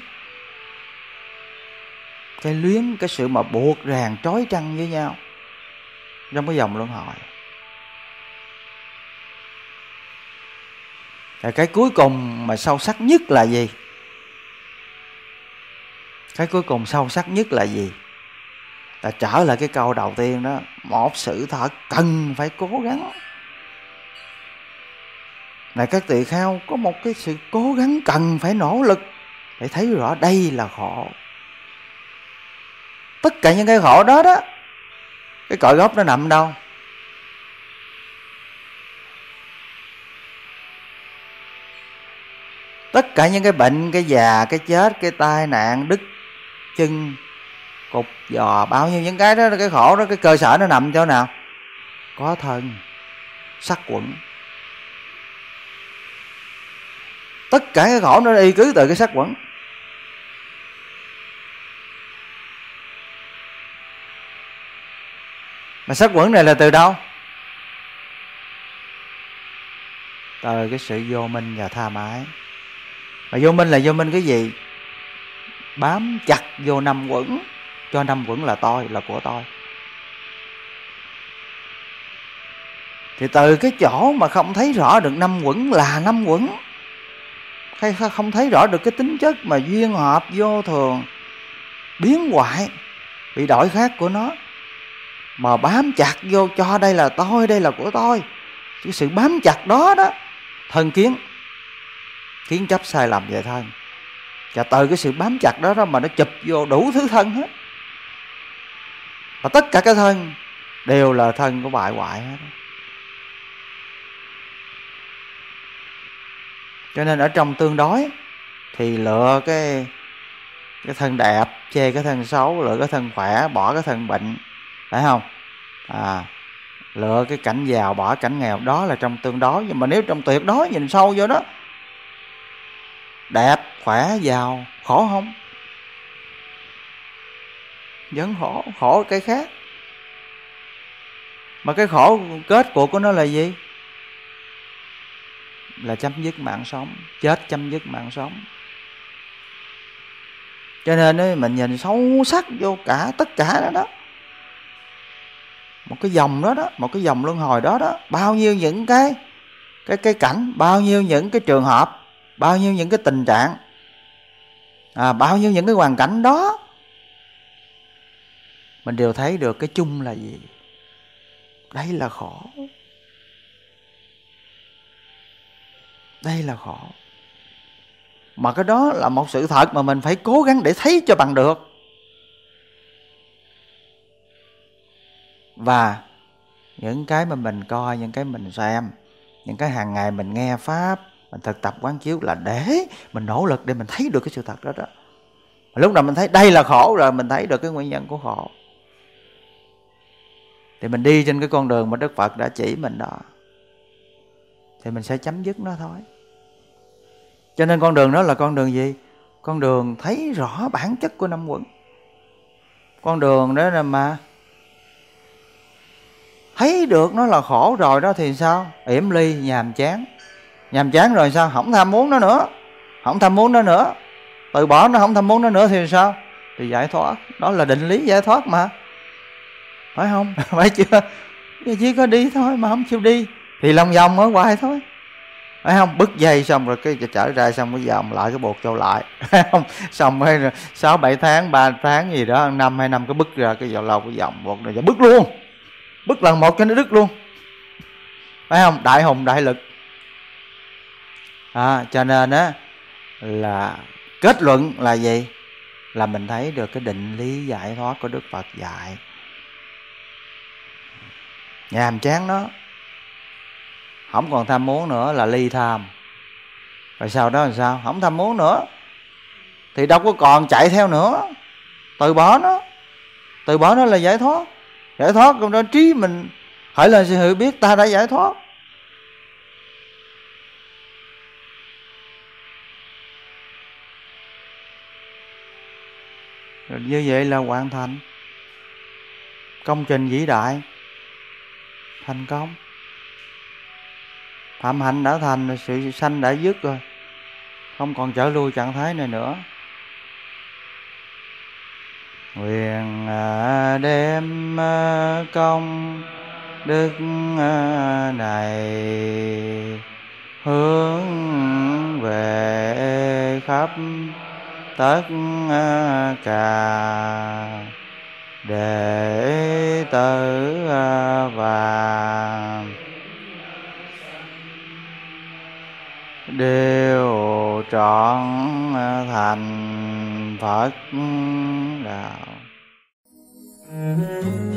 Speaker 1: cái luyến, cái sự mà buộc ràng trói trăng với nhau trong cái vòng luân hồi. Và cái cuối cùng mà sâu sắc nhất là gì? Cái cuối cùng sâu sắc nhất là gì? Ta trở lại cái câu đầu tiên đó. Một sự thật cần phải cố gắng. Này các tỳ kheo, có một cái sự cố gắng cần phải nỗ lực để thấy rõ đây là khổ. Tất cả những cái khổ đó đó, cái cội gốc nó nằm đâu? Tất cả những cái bệnh, cái già, cái chết, cái tai nạn, đứt chân, cục giò, bao nhiêu những cái đó, cái khổ đó, cái cơ sở nó nằm chỗ nào? Có thân, sắc quẩn. Tất cả cái khổ nó y cứ từ cái sắc quẩn. Mà sắc quẩn này là từ đâu? Từ cái sự vô minh và tha mái. Mà vô minh là vô minh cái gì? Bám chặt vô năm quẩn, cho năm quẩn là tôi, là của tôi. Thì từ cái chỗ mà không thấy rõ được năm quẩn là năm quẩn, hay không thấy rõ được cái tính chất mà duyên hợp vô thường, biến hoại, bị đổi khác của nó, mà bám chặt vô cho đây là tôi, đây là của tôi. Cái sự bám chặt đó đó, thân kiến, kiến chấp sai lầm về thân. Và từ cái sự bám chặt đó đó mà nó chụp vô đủ thứ thân hết. Và tất cả cái thân đều là thân của bại hoại hết. Cho nên ở trong tương đối thì lựa cái cái thân đẹp, chê cái thân xấu, lựa cái thân khỏe, bỏ cái thân bệnh, phải không? À, lựa cái cảnh giàu, bỏ cảnh nghèo, đó là trong tương đối. Nhưng mà nếu trong tuyệt đối nhìn sâu vô đó, đẹp, khỏe, giàu, khổ không? Vẫn khổ, khổ cái khác. Mà cái khổ kết cuộc của nó là gì? Là chấm dứt mạng sống, chết chấm dứt mạng sống. Cho nên ấy, mình nhìn sâu sắc vô cả tất cả đó đó, một cái dòng đó đó, một cái dòng luân hồi đó đó, bao nhiêu những cái cái cái cảnh, bao nhiêu những cái trường hợp, bao nhiêu những cái tình trạng, à, bao nhiêu những cái hoàn cảnh đó, mình đều thấy được cái chung là gì? Đây là khổ. Đây là khổ. Mà cái đó là một sự thật mà mình phải cố gắng để thấy cho bằng được. Và những cái mà mình coi, những cái mình xem, những cái hàng ngày mình nghe Pháp, mình thực tập quán chiếu là để mình nỗ lực để mình thấy được cái sự thật đó đó. Lúc nào mình thấy đây là khổ rồi, mình thấy được cái nguyên nhân của khổ, thì mình đi trên cái con đường mà Đức Phật đã chỉ mình đó, thì mình sẽ chấm dứt nó thôi. Cho nên con đường đó là con đường gì? Con đường thấy rõ bản chất của năm quẩn. Con đường đó là mà thấy được nó là khổ rồi đó thì sao? Yểm ly, nhàm chán. Nhàm chán rồi sao? Không tham muốn nó nữa. Không tham muốn nó nữa. Từ bỏ nó, không tham muốn nó nữa thì sao? Thì giải thoát. Đó là định lý giải thoát mà. Phải không? Phải chưa? Chỉ có đi thôi mà không chịu đi thì lòng vòng ở hoài thôi. Phải không? Bứt dây xong rồi cái trở ra, xong cái vòng lại cái buộc châu lại. Phải không? Xong rồi sáu bảy tháng, ba tháng gì đó, năm hai năm cái bứt ra cái vòng lâu cái vòng buộc rồi bứt luôn. Bứt lần một cho nó đứt luôn. Phải không? Đại hùng đại lực. À, cho nên á là kết luận là gì? Là mình thấy được cái định lý giải thoát của Đức Phật dạy. Nhàm chán nó, không còn tham muốn nữa là ly tham. Rồi sau đó là sao? Không tham muốn nữa thì đâu có còn chạy theo nữa. Từ bỏ nó. Từ bỏ nó là giải thoát. Giải thoát trong đó trí mình hỏi lên sự hiểu biết ta đã giải thoát. Rồi như vậy là hoàn thành công trình vĩ đại, thành công. Phạm hạnh đã thành, sự sanh đã dứt rồi, không còn trở lui trạng thái này nữa. Nguyện đem công đức này hướng về khắp tất cả đệ tử và đều trọn thành Phật đạo.